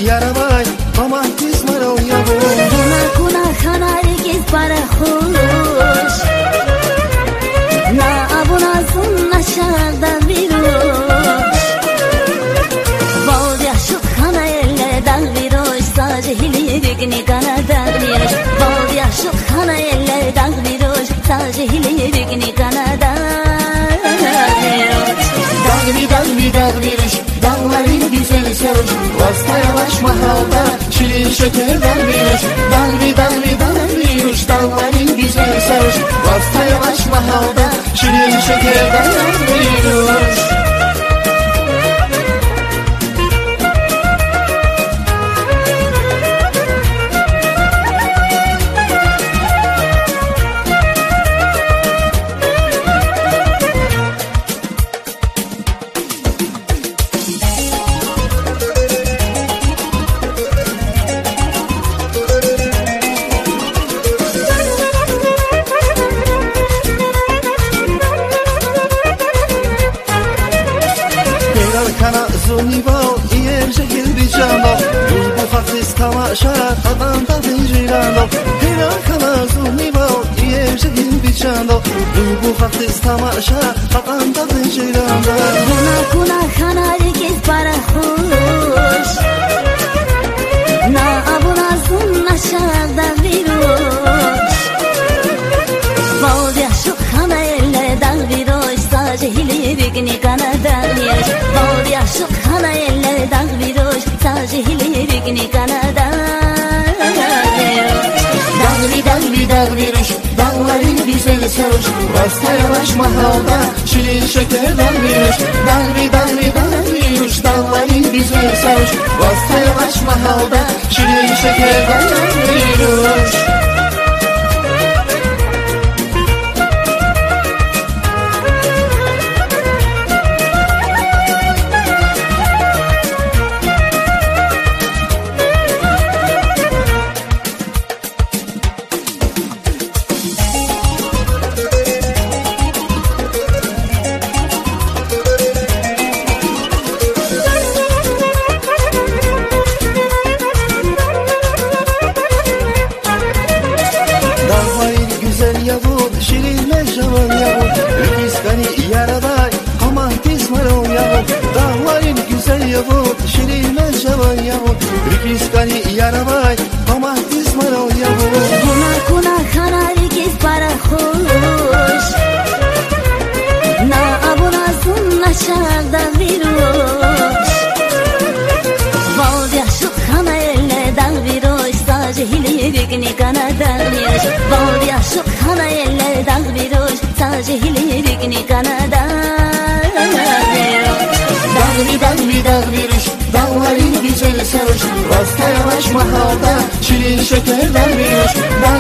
yarabay romantiz maro yabo Kuna hanargiz para khush Na abuna sunna şarda viruş Valya şu kana elle dal viruş Sadece hilirgini kana dal viruş Valya şu kana elle dal viruş Sadece hilirgini kana dal viruş Dal viruş Dağların güzel sarhoş Vasta yavaş mahalda Şirin şeker dal viruş Dal viruş Dağların güzel sarhoş Vasta yavaş mahalda Şirin şeker dal viruş Kana zunival ierce hilbicano Bu hafis tamaşa adanda vicirano Hera kana zunival ierce hilbicano Bu hafis tamaşa adanda vicirano Kuna hanargiz para khush Na abuna sunna şarda viruş Valya şu kana elle dal viruş Sadece hilirgini kana dal viruş Valya şu kana elle dal viruş Sadece hilirgini kana dal viruş Dal viruş Dağların güzel sarhoş Vasta yavaş mahalda Şirin şeker dal viruş Dal viruş Dağların güzel sarhoş Vasta yavaş mahalda Şirin şeker dal viruş Şirin meşavan yavur Ülkiskani yaraday Romantiz maro yavur Dağların güzel yavur Şirin meşavan yavur Ülkiskani yaraday Romantiz maro yavur Kuna hanargiz para khush Na abuna sunna şarda viruş Valya şu kana elle dal viruş Sadece hilirgini kana dal viruş Valya şu kana elle dal viruş Sadece hilirgini kana dal viruş Dal viruş Dağların güzel sarhoş Vasta yavaş mahalda Şirin şeker dal viruş